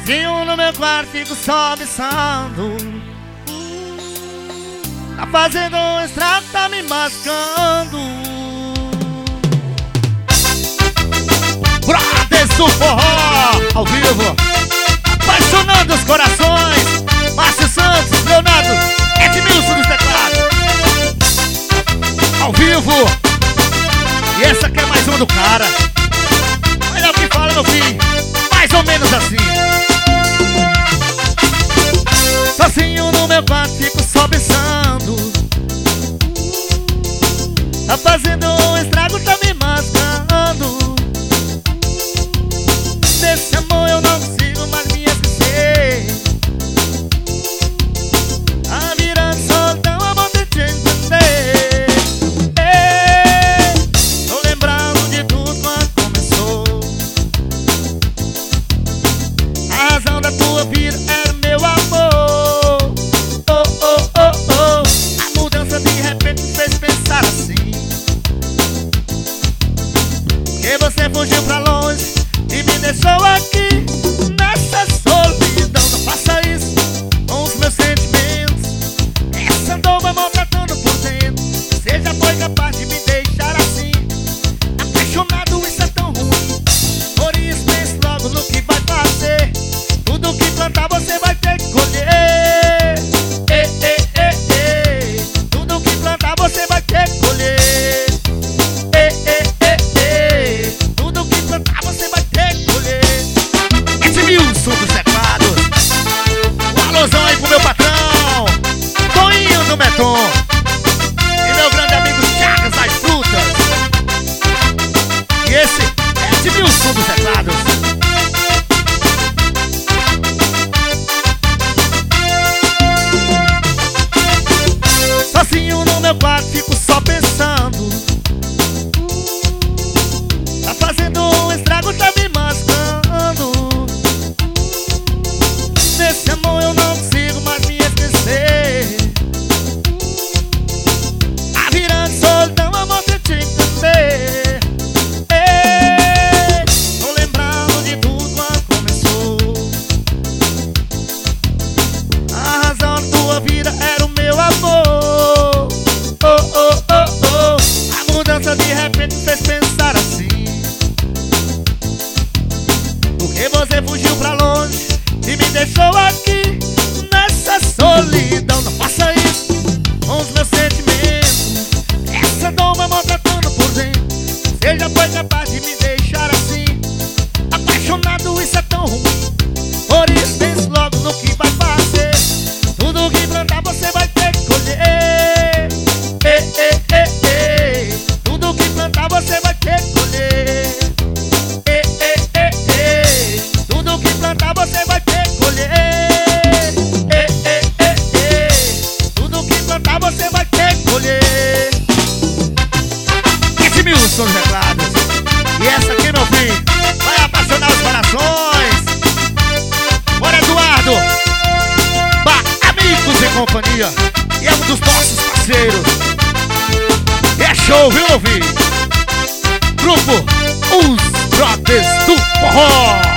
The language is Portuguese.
Sozinho no meu quarto fico só pensando. Tá fazendo um estrago, tá me machucando. Brothers do Forró, ao vivo, apaixonando os corações. Márcio Santos, Leonardo, Edmilson dos teclados, ao vivo. E essa aqui é mais uma do cara. Olha o que fala, meu filho, mais ou menos assim. Sozinho no meu quarto fico só pensando. Tá fazendo um estrago, tá me machucando. Desse amor eu não consigo mais me esquecer. Tá virando soltão, amor, tente entender. Tô lembrando de tudo quando começou. A razão da tua vida era o meu amor. Oh, oh, oh, oh. A mudança de repente me fez pensar assim. Que você fugiu pra longe e me deixou aqui nessa solidão. Não faça isso com os meus sentimentos. Essa dor vai maltratando por dentro. Você já foi capaz de me deixar assim. Apaixonado, isso é tão ruim. Por isso pense logo no que vai fazer. Tudo que plantar você vai ter que colher. Tudo que plantar você vai ter que colher. Tudo que plantar você vai ter que colher. Edmilson dos teclados. Um alôzão aí pro meu patrão Toinho do Meton e meu grande amigo Chagas das Frutas. E esse é Edmilson dos teclados. Sozinho no meu quarto fico só pensando. Tá fazendo um estrago, tá me machucando. Desse amor eu não consigo mais me esquecer. Tá virando solidão, amor, tente entender. Tô lembrando de tudo quando começou. A razão da tua vida era o meu amor. Oh, oh, oh, oh. A mudança de repente me fez pensar assim. Porque você fugiu pra longe e me deixou aqui nessa solidão. Não faça isso com os meus sentimentos. Essa dor vai maltratando por dentro. Você já foi capaz de me deixar assim. Apaixonado, isso é tão ruim. Por isso pense logo no que vai fazer. Tudo que plantar você vai ter que colher. Tudo que plantar você vai ter que colher. Tudo que plantar você vai ter que colher. Tudo que plantar você vai ter que colher. Edmilson dos teclados. E essa aqui, meu filho, vai apaixonar os corações. Bora, Eduardo, amigos e companhia. E é um dos nossos parceiros. E é show, viu, meu filho? Grupo Os Brothers do Forró.